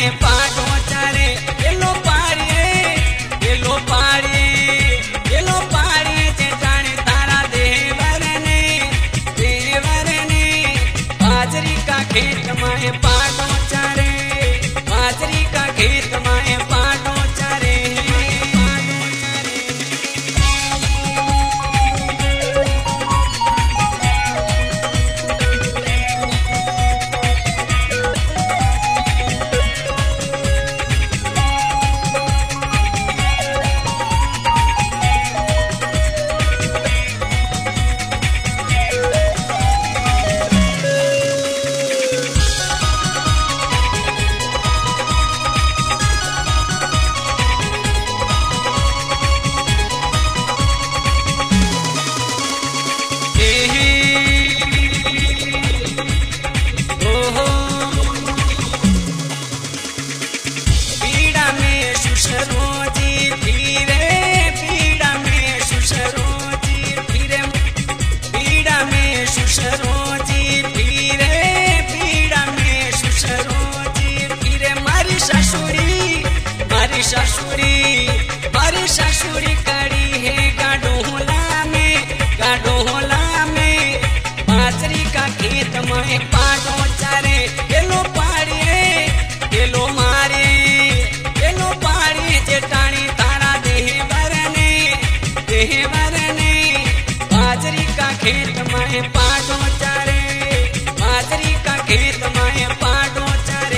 माए पाटो चारे एलो पाड़िए जेठाणी तारा देवर ने बाजरी का खेत माए पाटो चारे बाजरी का खेत माए पाटो चारे मारी ससुरी कड़ी है गाडोला में बाजरी का खेत में पाटो चारे एलो पाड़िए जेठाणी तारा देवर ने बाजरी का खेत में पाटो चारे बाजरी का खेत में पाटो चारे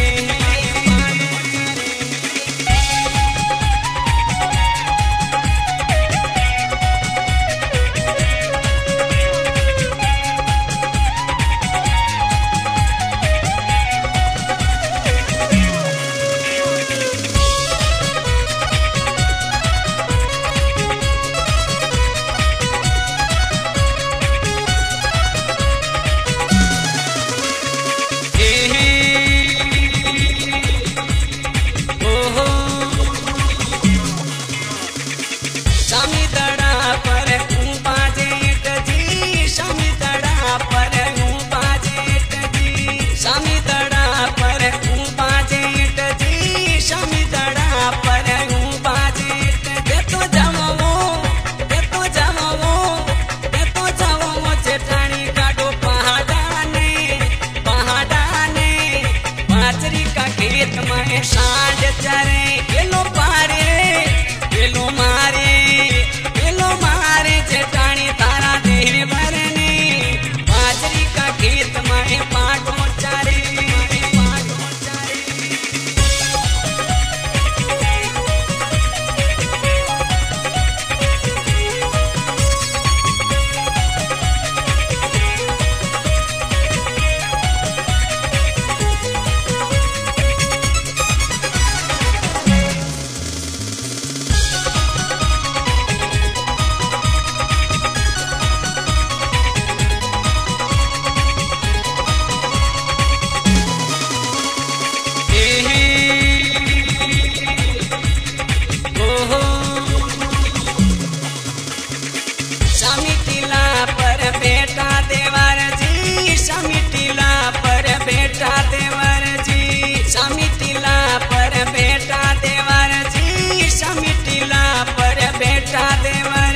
सांड चरे एलो मारे जेठाणी तारा देवर ने बाजरी का खेत में पाटो चारे बेटा देवर जी समितिला पर बेटा देवर जी समितिला पर बेटा देवर जी समितिला पर बेटा देवर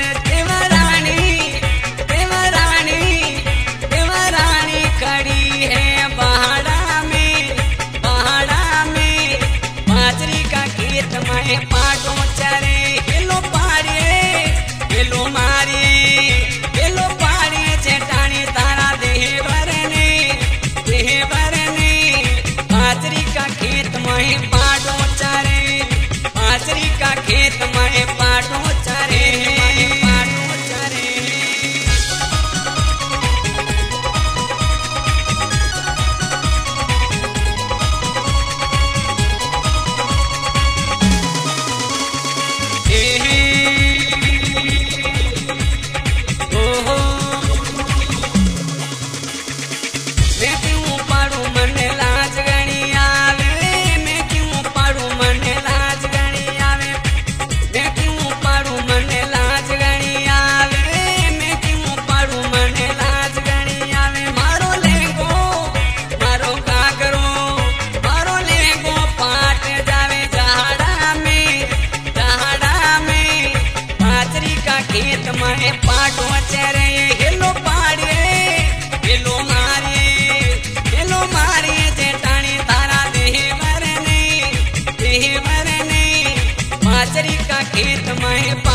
देवरानी खड़ी है पहाड़ा में बाजरी का खेत में पाटो चरे एलो पाड़िए जेठाणी तारा देवर ने बाजरी का खेत में पाटो चारे बाजरी का खेत में पाटो चारे मैं क्यों खेत में